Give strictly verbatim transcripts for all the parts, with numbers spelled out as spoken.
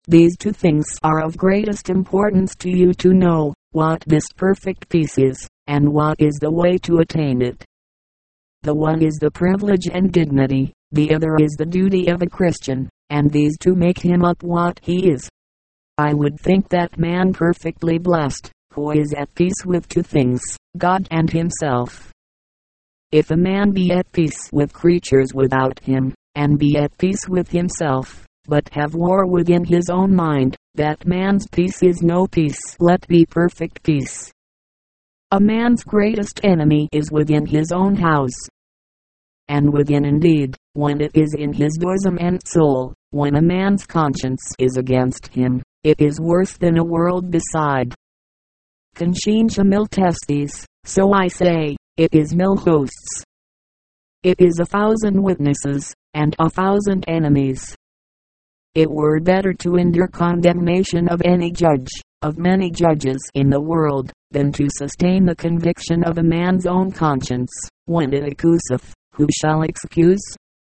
These two things are of greatest importance to you to know, what this perfect peace is, and what is the way to attain it. The one is the privilege and dignity, the other is the duty of a Christian, and these two make him up what he is. I would think that man perfectly blessed, who is at peace with two things, God and himself. If a man be at peace with creatures without him, and be at peace with himself, but have war within his own mind, that man's peace is no peace. Let be perfect peace. A man's greatest enemy is within his own house. And within indeed, when it is in his bosom and soul, when a man's conscience is against him, it is worse than a world beside. Conscientia mil testes, so I say, it is mil hosts. It is a thousand witnesses, and a thousand enemies. It were better to endure condemnation of any judge, of many judges in the world, than to sustain the conviction of a man's own conscience, when it accuseth. Who shall excuse?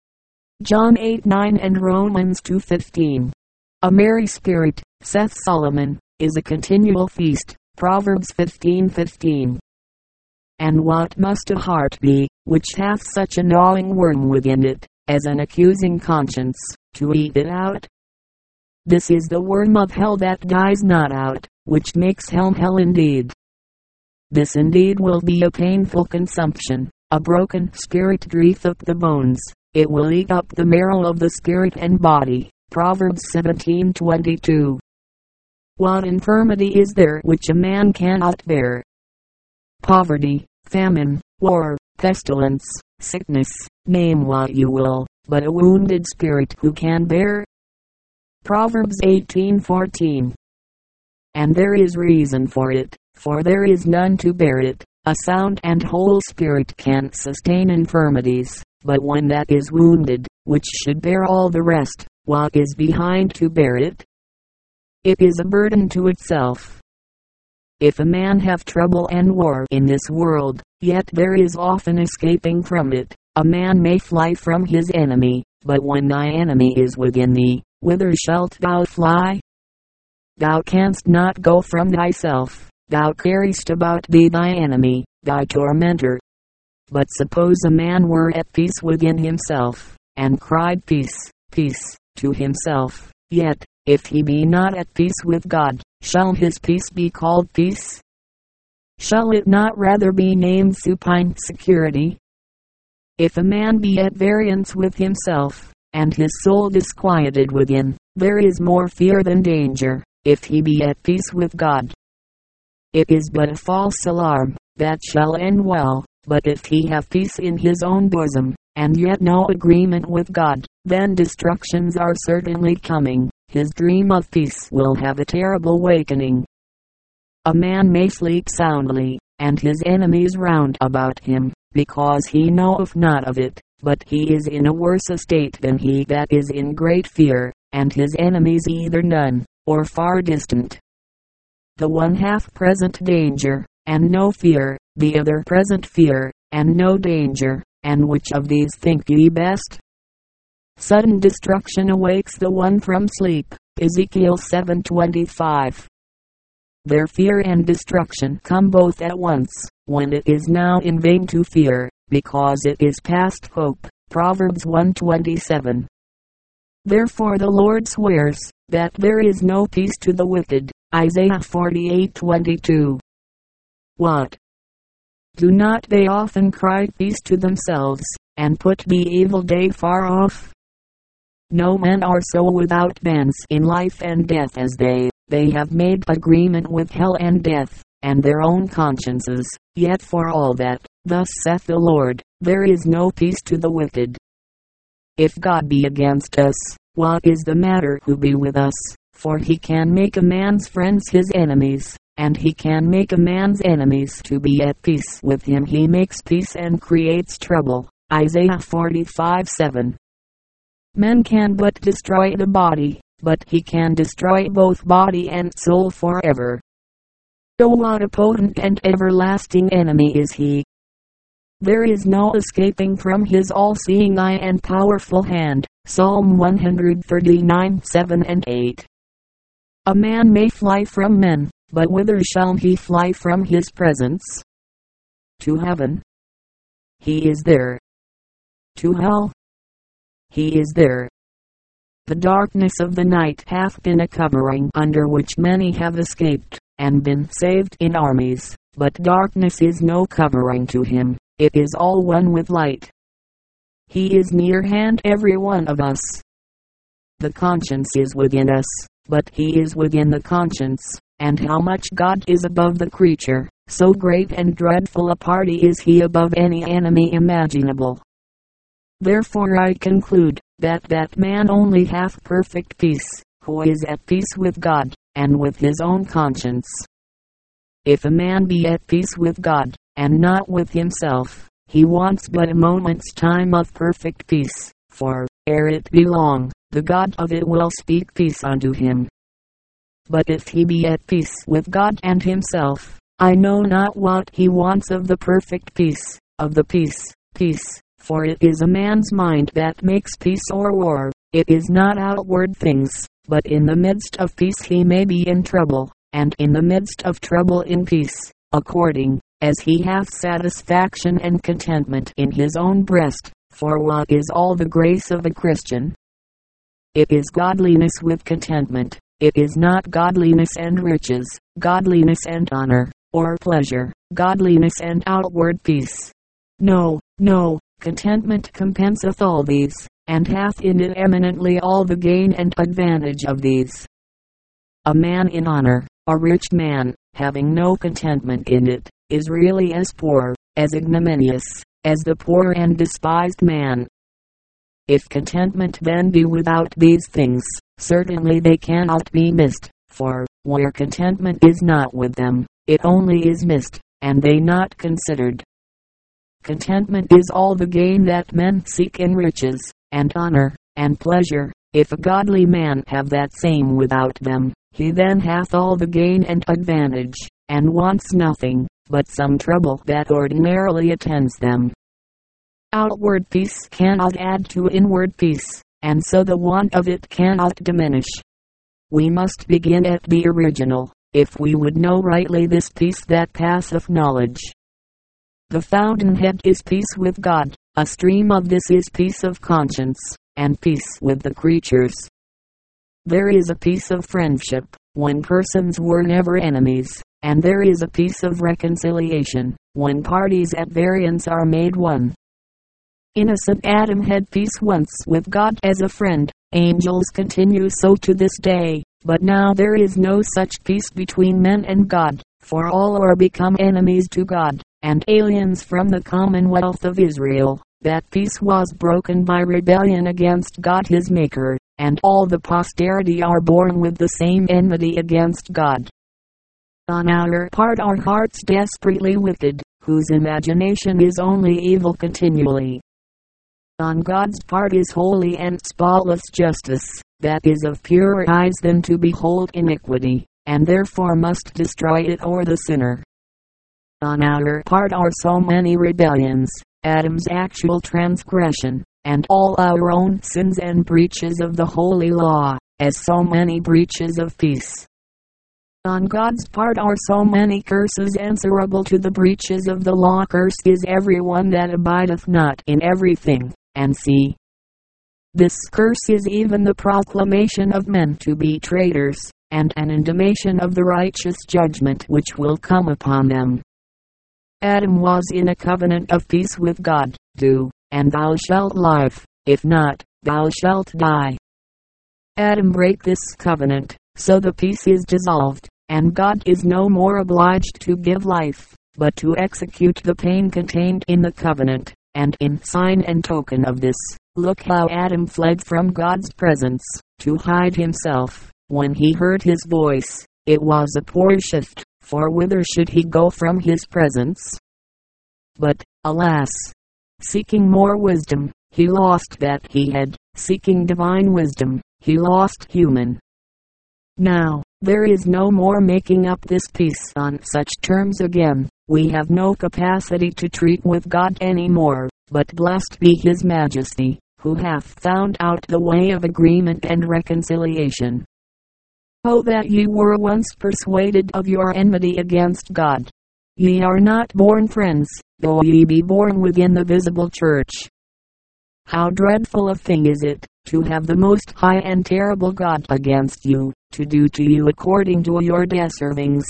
John eight nine and Romans two fifteen. A merry spirit, saith Solomon, is a continual feast. Proverbs fifteen fifteen. And what must a heart be, which hath such a gnawing worm within it, as an accusing conscience, to eat it out? This is the worm of hell that dies not out, which makes hell hell indeed. This indeed will be a painful consumption. A broken spirit draweth up the bones, it will eat up the marrow of the spirit and body. Proverbs seventeen twenty-two. What infirmity is there which a man cannot bear? Poverty, famine, war, pestilence, sickness, name what you will, but a wounded spirit who can bear? Proverbs eighteen fourteen. And there is reason for it, for there is none to bear it. A sound and whole spirit can sustain infirmities, but one that is wounded, which should bear all the rest, what is behind to bear it? It is a burden to itself. If a man have trouble and war in this world, yet there is often escaping from it. A man may fly from his enemy, but when thy enemy is within thee, whither shalt thou fly? Thou canst not go from thyself. Thou carriest about thee thy enemy, thy tormentor. But suppose a man were at peace within himself, and cried peace, peace, to himself, yet, if he be not at peace with God, shall his peace be called peace? Shall it not rather be named supine security? If a man be at variance with himself, and his soul disquieted within, there is more fear than danger, if he be at peace with God. It is but a false alarm, that shall end well, but if he have peace in his own bosom, and yet no agreement with God, then destructions are certainly coming. His dream of peace will have a terrible wakening. A man may sleep soundly, and his enemies round about him, because he knoweth not of it, but he is in a worse estate than he that is in great fear, and his enemies either none, or far distant. The one hath present danger, and no fear, the other present fear, and no danger, and which of these think ye best? Sudden destruction awakes the one from sleep. Ezekiel seven twenty-five. Their fear and destruction come both at once, when it is now in vain to fear, because it is past hope. Proverbs one twenty-seven. Therefore the Lord swears, that there is no peace to the wicked. Isaiah forty-eight twenty-two. What? Do not they often cry peace to themselves, and put the evil day far off? No men are so without bands in life and death as they. They have made agreement with hell and death, and their own consciences. Yet for all that, thus saith the Lord, there is no peace to the wicked. If God be against us, what is the matter who be with us? For he can make a man's friends his enemies, and he can make a man's enemies to be at peace with him. He makes peace and creates trouble. Isaiah forty-five seven. Men can but destroy the body, but he can destroy both body and soul forever. Oh, what a potent and everlasting enemy is he! There is no escaping from his all-seeing eye and powerful hand. Psalm one thirty-nine seven and eight. A man may fly from men, but whither shall he fly from his presence? To heaven. He is there. To hell. He is there. The darkness of the night hath been a covering under which many have escaped, and been saved in armies, but darkness is no covering to him, it is all one with light. He is near hand every one of us. The conscience is within us, but he is within the conscience, and how much God is above the creature, so great and dreadful a party is he above any enemy imaginable. Therefore I conclude, that that man only hath perfect peace, who is at peace with God, and with his own conscience. If a man be at peace with God, and not with himself, he wants but a moment's time of perfect peace, for, ere it be long, the God of it will speak peace unto him. But if he be at peace with God and himself, I know not what he wants of the perfect peace, of the peace, peace, for it is a man's mind that makes peace or war, it is not outward things, but in the midst of peace he may be in trouble, and in the midst of trouble in peace, according as he hath satisfaction and contentment in his own breast. For what is all the grace of a Christian? It is godliness with contentment. It is not godliness and riches, godliness and honor, or pleasure, godliness and outward peace. No, no, contentment compenseth all these, and hath in it eminently all the gain and advantage of these. A man in honor, a rich man, having no contentment in it, is really as poor, as ignominious, as the poor and despised man. If contentment then be without these things, certainly they cannot be missed, for, where contentment is not with them, it only is missed, and they not considered. Contentment is all the gain that men seek in riches, and honor, and pleasure. If a godly man have that same without them, he then hath all the gain and advantage, and wants nothing, but some trouble that ordinarily attends them. Outward peace cannot add to inward peace, and so the want of it cannot diminish. We must begin at the original, if we would know rightly this peace that passeth knowledge. The fountainhead is peace with God, a stream of this is peace of conscience, and peace with the creatures. There is a peace of friendship, when persons were never enemies, and there is a peace of reconciliation, when parties at variance are made one. Innocent Adam had peace once with God as a friend, angels continue so to this day, but now there is no such peace between men and God, for all are become enemies to God, and aliens from the commonwealth of Israel. That peace was broken by rebellion against God his Maker, and all the posterity are born with the same enmity against God. On our part are hearts desperately wicked, whose imagination is only evil continually. On God's part is holy and spotless justice, that is of purer eyes than to behold iniquity, and therefore must destroy it or the sinner. On our part are so many rebellions, Adam's actual transgression, and all our own sins and breaches of the holy law, as so many breaches of peace. On God's part are so many curses answerable to the breaches of the law. Cursed is every one that abideth not in everything, and see. This curse is even the proclamation of men to be traitors, and an intimation of the righteous judgment which will come upon them. Adam was in a covenant of peace with God. Do, and thou shalt live, if not, thou shalt die. Adam brake this covenant, so the peace is dissolved, and God is no more obliged to give life, but to execute the pain contained in the covenant. And in sign and token of this, look how Adam fled from God's presence, to hide himself. When he heard his voice, it was a poor shift, for whither should he go from his presence? But, alas! Seeking more wisdom, he lost that he had. Seeking divine wisdom, he lost human. Now, there is no more making up this peace on such terms again. We have no capacity to treat with God any more, but blessed be his majesty, who hath found out the way of agreement and reconciliation. Oh, that ye were once persuaded of your enmity against God. Ye are not born friends, though ye be born within the visible church. How dreadful a thing is it, to have the most high and terrible God against you, to do to you according to your deservings.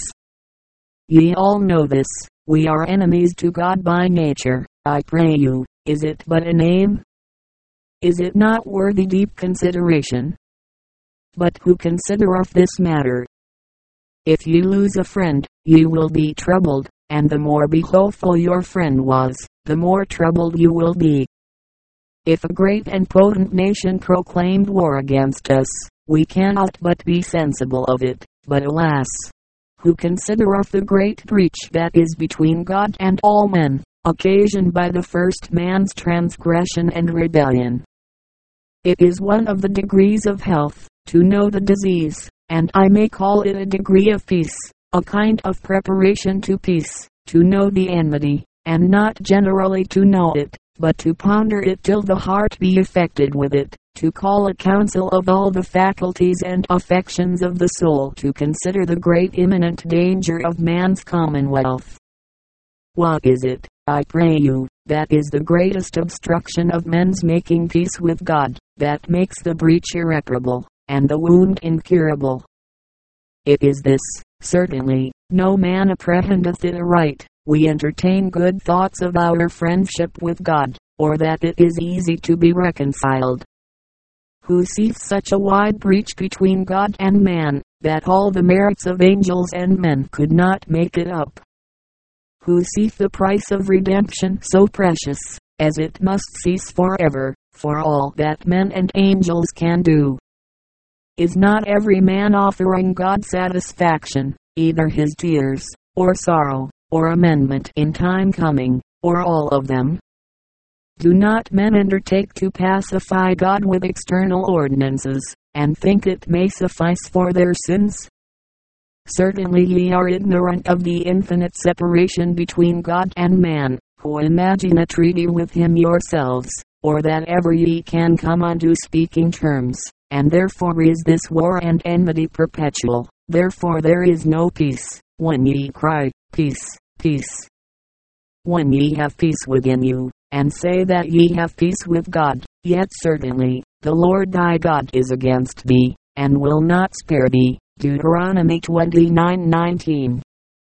Ye all know this, we are enemies to God by nature. I pray you, is it but a name? Is it not worthy deep consideration? But who considereth this matter? If ye lose a friend, ye will be troubled, and the more beholful your friend was, the more troubled you will be. If a great and potent nation proclaimed war against us, we cannot but be sensible of it. But alas, who considereth the great breach that is between God and all men, occasioned by the first man's transgression and rebellion? It is one of the degrees of health, to know the disease, and I may call it a degree of peace, a kind of preparation to peace, to know the enmity, and not generally to know it, but to ponder it till the heart be affected with it, to call a council of all the faculties and affections of the soul to consider the great imminent danger of man's commonwealth. What is it, I pray you, that is the greatest obstruction of men's making peace with God, that makes the breach irreparable, and the wound incurable? It is this, certainly, no man apprehendeth it aright. We entertain good thoughts of our friendship with God, or that it is easy to be reconciled. Who seeth such a wide breach between God and man, that all the merits of angels and men could not make it up? Who seeth the price of redemption so precious, as it must cease forever, for all that men and angels can do? Is not every man offering God satisfaction, either his tears, or sorrow, or amendment in time coming, or all of them? Do not men undertake to pacify God with external ordinances, and think it may suffice for their sins? Certainly ye are ignorant of the infinite separation between God and man, who imagine a treaty with him yourselves, or that ever ye can come unto speaking terms, and therefore is this war and enmity perpetual. Therefore there is no peace, when ye cry, Peace, peace. When ye have peace within you, and say that ye have peace with God, yet certainly, the Lord thy God is against thee, and will not spare thee. Deuteronomy twenty-nine nineteen.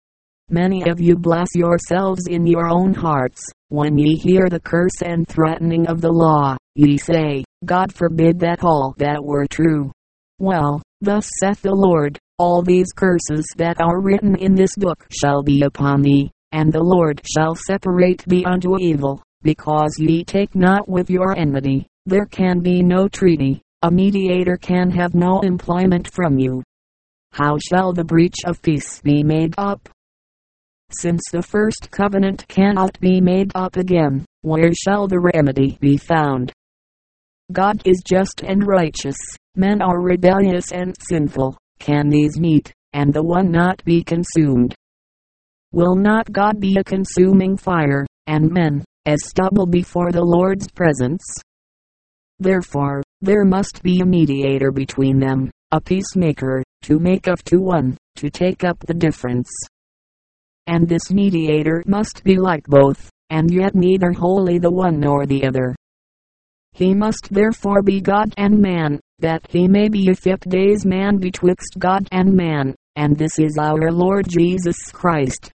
Many of you bless yourselves in your own hearts, when ye hear the curse and threatening of the law. Ye say, God forbid that all that were true. Well, thus saith the Lord, all these curses that are written in this book shall be upon thee, and the Lord shall separate thee unto evil, because ye take not with your enmity. There can be no treaty, a mediator can have no employment from you. How shall the breach of peace be made up? Since the first covenant cannot be made up again, where shall the remedy be found? God is just and righteous, men are rebellious and sinful. Can these meet, and the one not be consumed? Will not God be a consuming fire, and men, as stubble before the Lord's presence? Therefore, there must be a mediator between them, a peacemaker, to make of two one, to take up the difference. And this mediator must be like both, and yet neither wholly the one nor the other. He must therefore be God and man, that he may be a fit days man betwixt God and man, and this is our Lord Jesus Christ.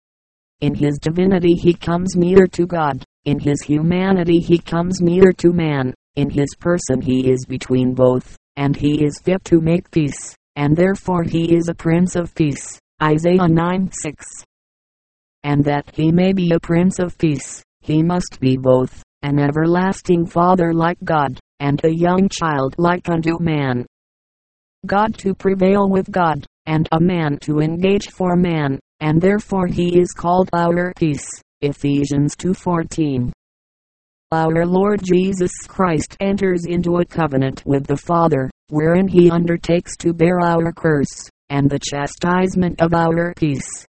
In his divinity he comes near to God, in his humanity he comes near to man, in his person he is between both, and he is fit to make peace, and therefore he is a Prince of Peace. Isaiah nine six. And that he may be a Prince of Peace, he must be both, an everlasting Father like God, and a young child like unto man. God to prevail with God, and a man to engage for man, and therefore he is called our peace. Ephesians two fourteen. Our Lord Jesus Christ enters into a covenant with the Father, wherein he undertakes to bear our curse, and the chastisement of our peace.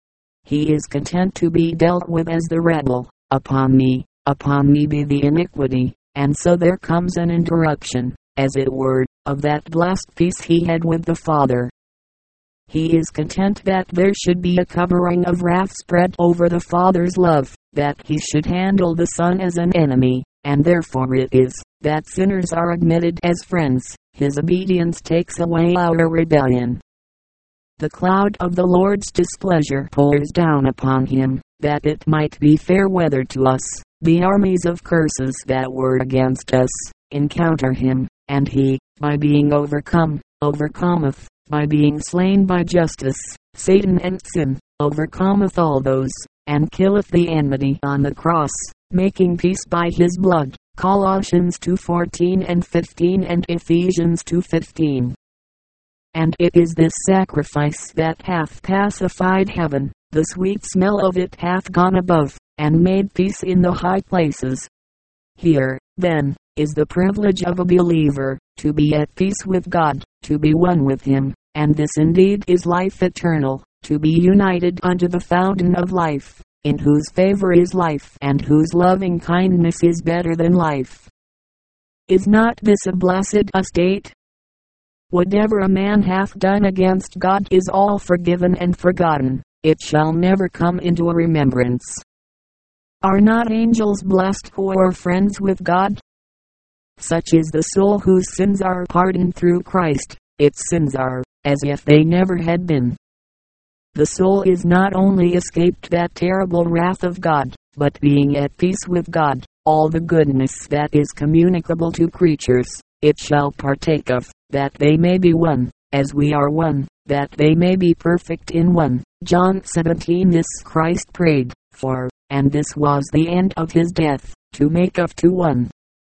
He is content to be dealt with as the rebel. Upon me, upon me be the iniquity. And so there comes an interruption, as it were, of that blessed peace he had with the Father. He is content that there should be a covering of wrath spread over the Father's love, that he should handle the Son as an enemy, and therefore it is that sinners are admitted as friends. His obedience takes away our rebellion. The cloud of the Lord's displeasure pours down upon him, that it might be fair weather to us. The armies of curses that were against us encounter him, and he, by being overcome, overcometh, by being slain by justice, Satan and sin, overcometh all those, and killeth the enmity on the cross, making peace by his blood. Colossians two fourteen and fifteen and Ephesians two fifteen. And it is this sacrifice that hath pacified heaven, the sweet smell of it hath gone above, and made peace in the high places. Here, then, is the privilege of a believer, to be at peace with God, to be one with him, and this indeed is life eternal, to be united unto the fountain of life, in whose favor is life, and whose loving kindness is better than life. Is not this a blessed estate? Whatever a man hath done against God is all forgiven and forgotten, it shall never come into a remembrance. Are not angels blessed who are friends with God? Such is the soul whose sins are pardoned through Christ. Its sins are as if they never had been. The soul is not only escaped that terrible wrath of God, but being at peace with God, all the goodness that is communicable to creatures, it shall partake of, that they may be one, as we are one, that they may be perfect in one. John seventeen. This Christ prayed for, and this was the end of his death, to make of two one.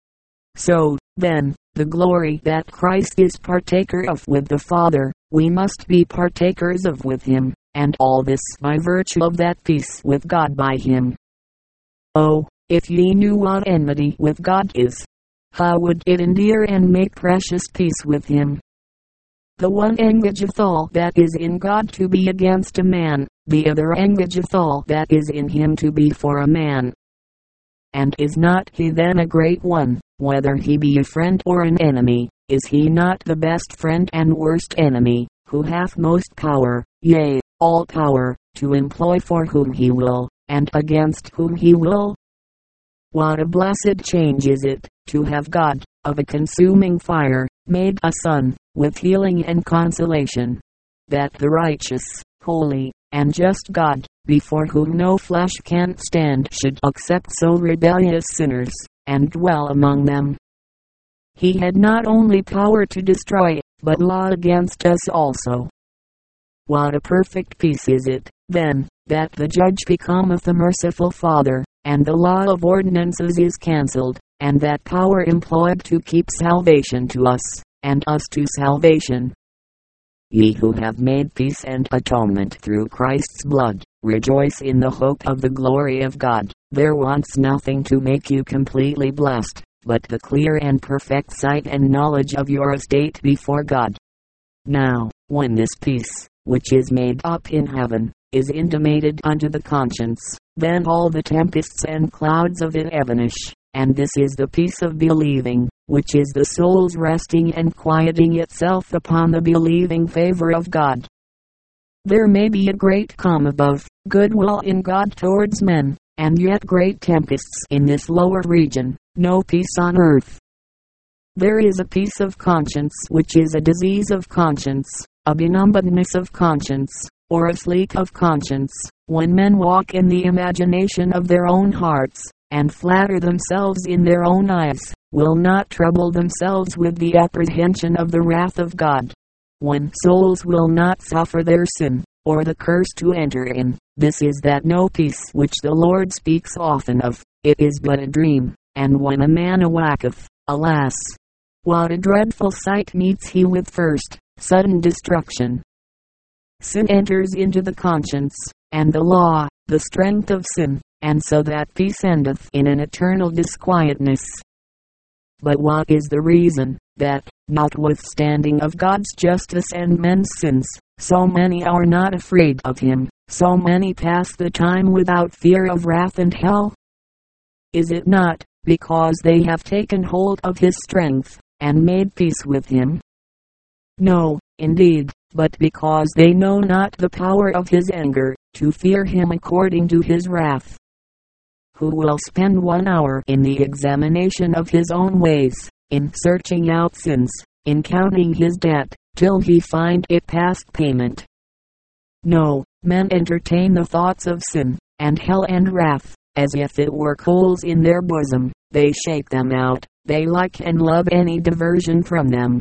So, then, the glory that Christ is partaker of with the Father, we must be partakers of with him, and all this by virtue of that peace with God by him. Oh, if ye knew what enmity with God is, how would it endear and make precious peace with him? The one engageth all that is in God to be against a man, the other engageth all that is in him to be for a man. And is not he then a great one, whether he be a friend or an enemy? Is he not the best friend and worst enemy, who hath most power, yea, all power, to employ for whom he will, and against whom he will? What a blessed change is it, to have God, of a consuming fire, made a son, with healing and consolation, that the righteous, holy, and just God, before whom no flesh can stand, should accept so rebellious sinners, and dwell among them. He had not only power to destroy, but law against us also. What a perfect peace is it, then, that the judge becometh a merciful Father, and the law of ordinances is cancelled, and that power employed to keep salvation to us, and us to salvation. Ye who have made peace and atonement through Christ's blood, rejoice in the hope of the glory of God. There wants nothing to make you completely blessed, but the clear and perfect sight and knowledge of your estate before God. Now, when this peace, which is made up in heaven, is intimated unto the conscience, then all the tempests and clouds of it evanish, and this is the peace of believing, which is the soul's resting and quieting itself upon the believing favor of God. There may be a great calm above, goodwill in God towards men, and yet great tempests in this lower region, no peace on earth. There is a peace of conscience which is a disease of conscience, a benumbedness of conscience, or a sleep of conscience, when men walk in the imagination of their own hearts, and flatter themselves in their own eyes, will not trouble themselves with the apprehension of the wrath of God. When souls will not suffer their sin, or the curse to enter in, this is that no peace which the Lord speaks often of, it is but a dream, and when a man awaketh, alas! What a dreadful sight meets he with first, sudden destruction. Sin enters into the conscience, and the law, the strength of sin, and so that peace endeth in an eternal disquietness. But what is the reason, that, notwithstanding of God's justice and men's sins, so many are not afraid of him, so many pass the time without fear of wrath and hell? Is it not, because they have taken hold of his strength, and made peace with him? No, indeed, but because they know not the power of his anger, to fear him according to his wrath. Who will spend one hour in the examination of his own ways, in searching out sins, in counting his debt, till he find it past payment? No, men entertain the thoughts of sin, and hell and wrath, as if it were coals in their bosom. They shake them out, they like and love any diversion from them.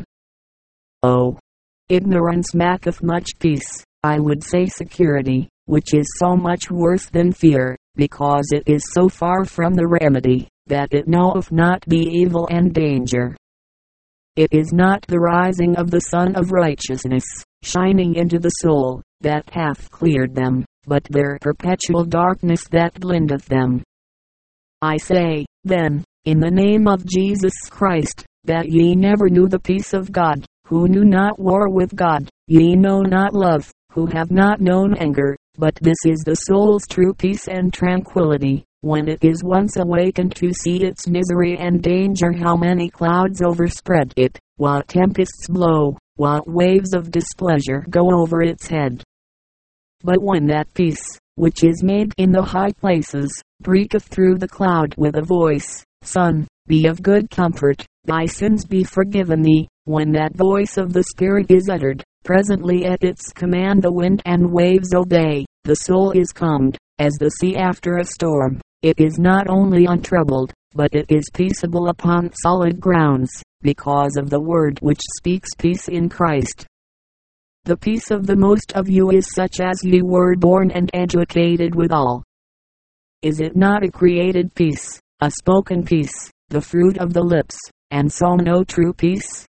Oh, ignorance maketh much peace, I would say security, which is so much worse than fear, because it is so far from the remedy, that it knoweth not the evil and danger. It is not the rising of the sun of righteousness, shining into the soul, that hath cleared them, but their perpetual darkness that blindeth them. I say, then, in the name of Jesus Christ, that ye never knew the peace of God, who knew not war with God, ye know not love, who have not known anger, but this is the soul's true peace and tranquility, when it is once awakened to see its misery and danger, how many clouds overspread it, what tempests blow, what waves of displeasure go over its head. But when that peace, which is made in the high places, breaketh through the cloud with a voice, Son, be of good comfort, thy sins be forgiven thee, when that voice of the Spirit is uttered, presently at its command the wind and waves obey, the soul is calmed, as the sea after a storm. It is not only untroubled, but it is peaceable upon solid grounds, because of the word which speaks peace in Christ. The peace of the most of you is such as ye were born and educated withal. Is it not a created peace, a spoken peace, the fruit of the lips, and so no true peace?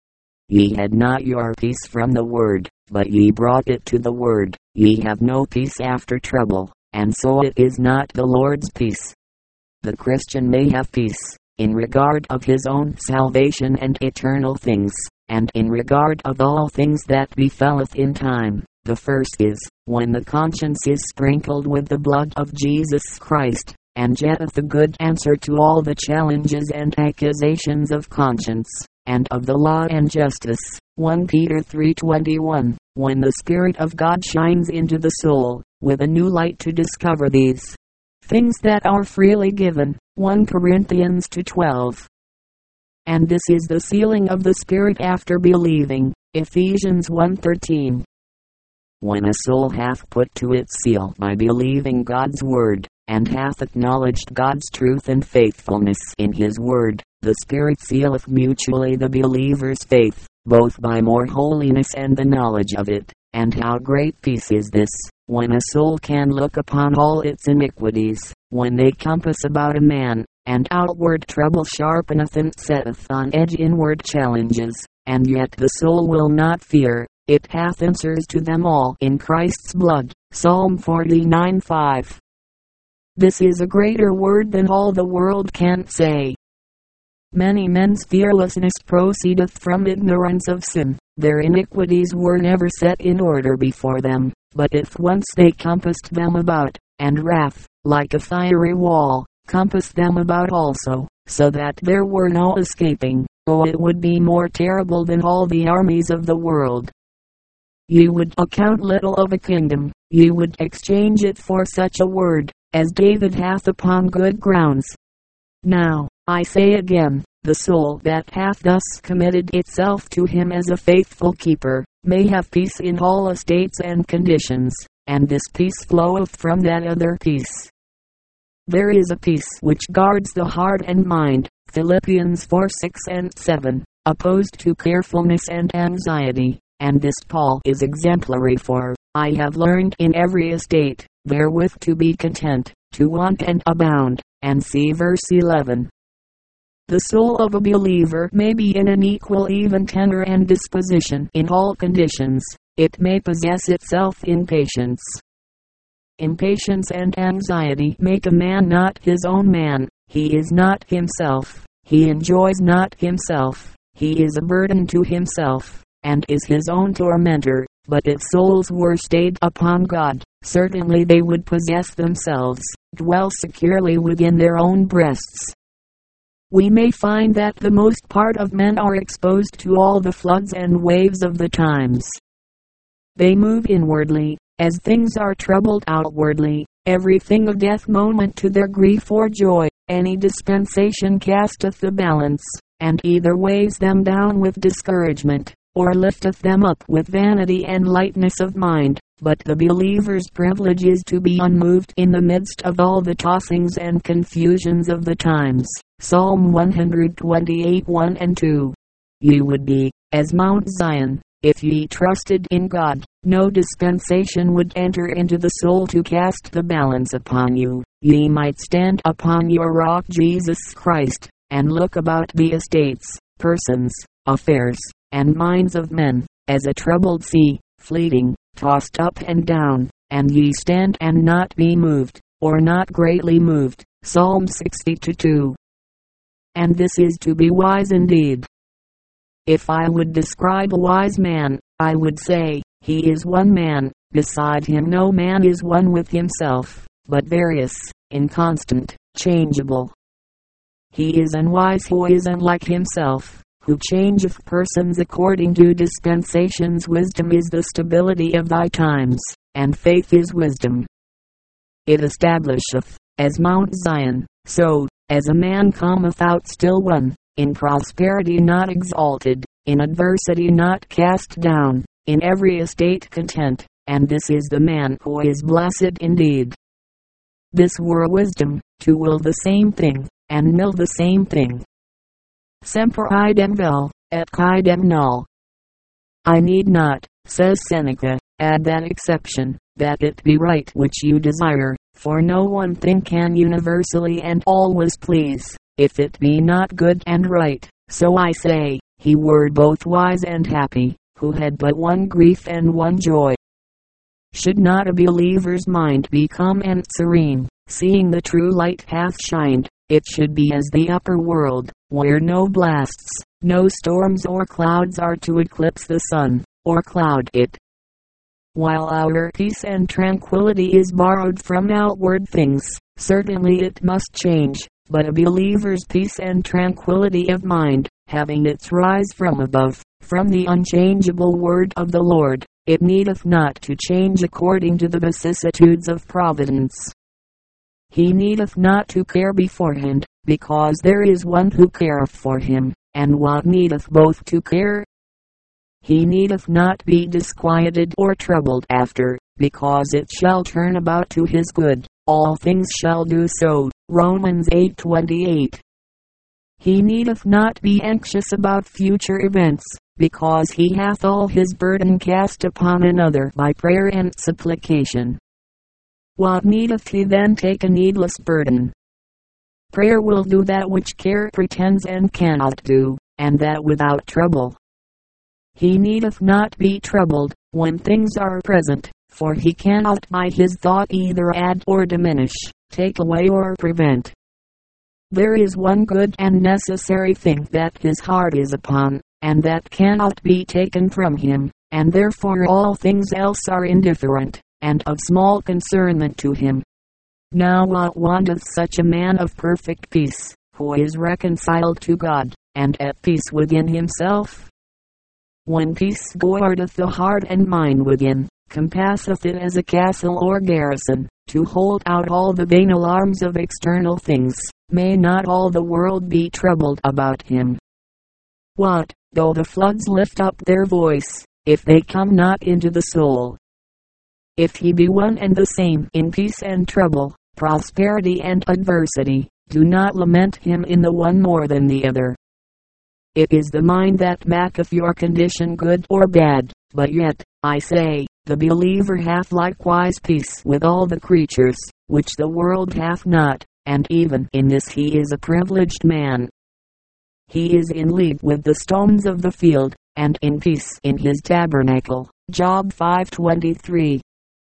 Ye had not your peace from the word, but ye brought it to the word. Ye have no peace after trouble, and so it is not the Lord's peace. The Christian may have peace, in regard of his own salvation and eternal things, and in regard of all things that befelleth in time. The first is, when the conscience is sprinkled with the blood of Jesus Christ, and getteth a good answer to all the challenges and accusations of conscience, and of the law and justice. First Peter three twenty-one. When the Spirit of God shines into the soul, with a new light to discover these things that are freely given. First Corinthians two twelve. And this is the sealing of the Spirit after believing. Ephesians one thirteen. When a soul hath put to its seal by believing God's word, and hath acknowledged God's truth and faithfulness in his word, the Spirit sealeth mutually the believer's faith, both by more holiness and the knowledge of it. And how great peace is this, when a soul can look upon all its iniquities, when they compass about a man, and outward trouble sharpeneth and setteth on edge inward challenges, and yet the soul will not fear, it hath answers to them all in Christ's blood. Psalm forty-nine five. This is a greater word than all the world can say. Many men's fearlessness proceedeth from ignorance of sin. Their iniquities were never set in order before them, but if once they compassed them about, and wrath, like a fiery wall, compassed them about also, so that there were no escaping, oh, it would be more terrible than all the armies of the world. Ye would account little of a kingdom, ye would exchange it for such a word, as David hath upon good grounds. Now, I say again, the soul that hath thus committed itself to him as a faithful keeper, may have peace in all estates and conditions, and this peace floweth from that other peace. There is a peace which guards the heart and mind, Philippians four six and seven, opposed to carefulness and anxiety, and this Paul is exemplary for. I have learned in every estate, therewith to be content, to want and abound, and see verse eleven. The soul of a believer may be in an equal even tenor and disposition in all conditions. It may possess itself in patience. Impatience and anxiety make a man not his own man. He is not himself. He enjoys not himself. He is a burden to himself, and is his own tormentor. But if souls were stayed upon God, certainly they would possess themselves, dwell securely within their own breasts, we may find that the most part of men are exposed to all the floods and waves of the times. They move inwardly, as things are troubled outwardly, everything a death moment to their grief or joy, any dispensation casteth the balance, and either weighs them down with discouragement, or lifteth them up with vanity and lightness of mind. But the believer's privilege is to be unmoved in the midst of all the tossings and confusions of the times. Psalm one twenty-eight one and two. Ye would be, as Mount Zion, if ye trusted in God. No dispensation would enter into the soul to cast the balance upon you. Ye might stand upon your rock Jesus Christ, and look about the estates, persons, affairs, and minds of men, as a troubled sea, fleeting, tossed up and down, and ye stand and not be moved, or not greatly moved. Psalm sixty-two two. And this is to be wise indeed. If I would describe a wise man, I would say, he is one man, beside him no man is one with himself, but various, inconstant, changeable. He is unwise who is unlike himself, who changeth persons according to dispensations. Wisdom is the stability of thy times, and faith is wisdom. It establisheth, as Mount Zion, so, as a man cometh out still one, in prosperity not exalted, in adversity not cast down, in every estate content, and this is the man who is blessed indeed. This were wisdom, to will the same thing, and mill the same thing. Semper idem vel, et quidem null. I need not, says Seneca, add that exception, that it be right which you desire, for no one thing can universally and always please, if it be not good and right. So I say, he were both wise and happy, who had but one grief and one joy. Should not a believer's mind be calm and serene, seeing the true light hath shined? It should be as the upper world, where no blasts, no storms or clouds are to eclipse the sun, or cloud it. While our peace and tranquility is borrowed from outward things, certainly it must change, but a believer's peace and tranquility of mind, having its rise from above, from the unchangeable word of the Lord, it needeth not to change according to the vicissitudes of providence. He needeth not to care beforehand, because there is one who careth for him, and what needeth both to care? He needeth not be disquieted or troubled after, because it shall turn about to his good. All things shall do so. Romans eight twenty-eight. He needeth not be anxious about future events, because he hath all his burden cast upon another by prayer and supplication. What needeth he then take a needless burden? Prayer will do that which care pretends and cannot do, and that without trouble. He needeth not be troubled when things are present, for he cannot by his thought either add or diminish, take away or prevent. There is one good and necessary thing that his heart is upon, and that cannot be taken from him, and therefore all things else are indifferent, and of small concernment to him. Now what wanteth such a man of perfect peace, who is reconciled to God, and at peace within himself? When peace guardeth the heart and mind within, compasseth it as a castle or garrison, to hold out all the vain alarms of external things, may not all the world be troubled about him? What, though the floods lift up their voice, if they come not into the soul? If he be one and the same in peace and trouble, prosperity and adversity, do not lament him in the one more than the other. It is the mind that maketh your condition good or bad, but yet, I say, the believer hath likewise peace with all the creatures, which the world hath not, and even in this he is a privileged man. He is in league with the stones of the field, and in peace in his tabernacle. Job five twenty-three.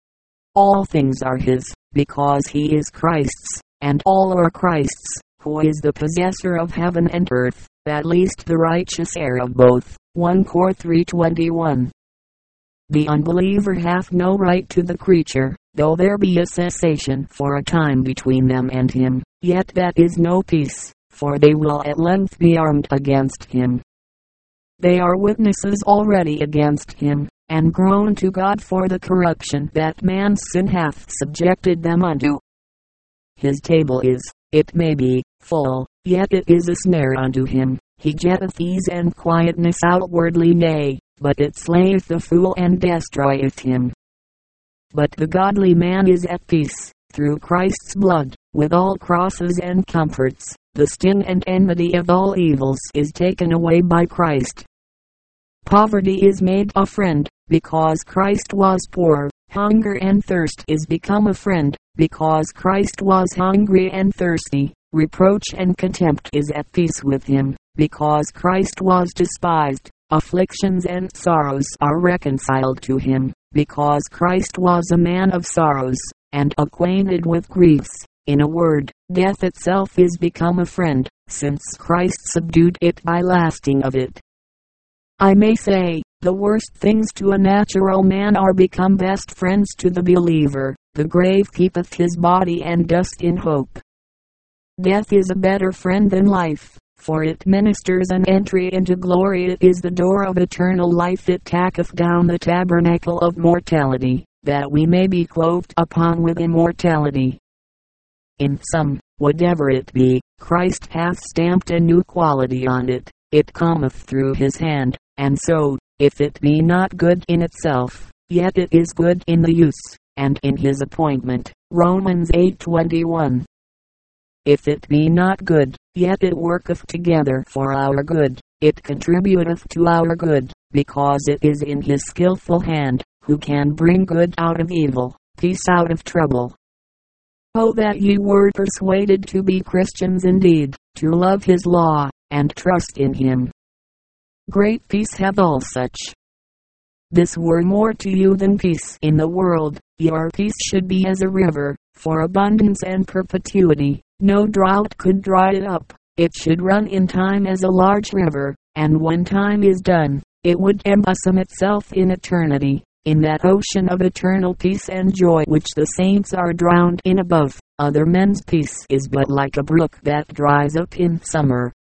All things are his, because he is Christ's, and all are Christ's, who is the possessor of heaven and earth, at least the righteous heir of both. First Corinthians three twenty-one. The unbeliever hath no right to the creature, though there be a cessation for a time between them and him, yet that is no peace, for they will at length be armed against him. They are witnesses already against him, and groan to God for the corruption that man's sin hath subjected them unto. His table is, it may be, full, yet it is a snare unto him. He getteth ease and quietness outwardly, nay, but it slayeth the fool and destroyeth him. But the godly man is at peace, through Christ's blood, with all crosses and comforts. The sting and enmity of all evils is taken away by Christ. Poverty is made a friend, because Christ was poor. Hunger and thirst is become a friend, because Christ was hungry and thirsty. Reproach and contempt is at peace with him, because Christ was despised. Afflictions and sorrows are reconciled to him, because Christ was a man of sorrows, and acquainted with griefs. In a word, death itself is become a friend, since Christ subdued it by lasting of it. I may say, the worst things to a natural man are become best friends to the believer. The grave keepeth his body and dust in hope. Death is a better friend than life, for it ministers an entry into glory. It is the door of eternal life. It taketh down the tabernacle of mortality, that we may be clothed upon with immortality. In sum, whatever it be, Christ hath stamped a new quality on it. It cometh through his hand, and so, if it be not good in itself, yet it is good in the use, and in his appointment. Romans eight twenty-one. If it be not good, yet it worketh together for our good. It contributeth to our good, because it is in his skillful hand, who can bring good out of evil, peace out of trouble. Oh, that ye were persuaded to be Christians indeed, to love his law, and trust in him. Great peace have all such. This were more to you than peace in the world. Your peace should be as a river, for abundance and perpetuity. No drought could dry it up. It should run in time as a large river, and when time is done, it would embosom itself in eternity, in that ocean of eternal peace and joy which the saints are drowned in above. Other men's peace is but like a brook that dries up in summer,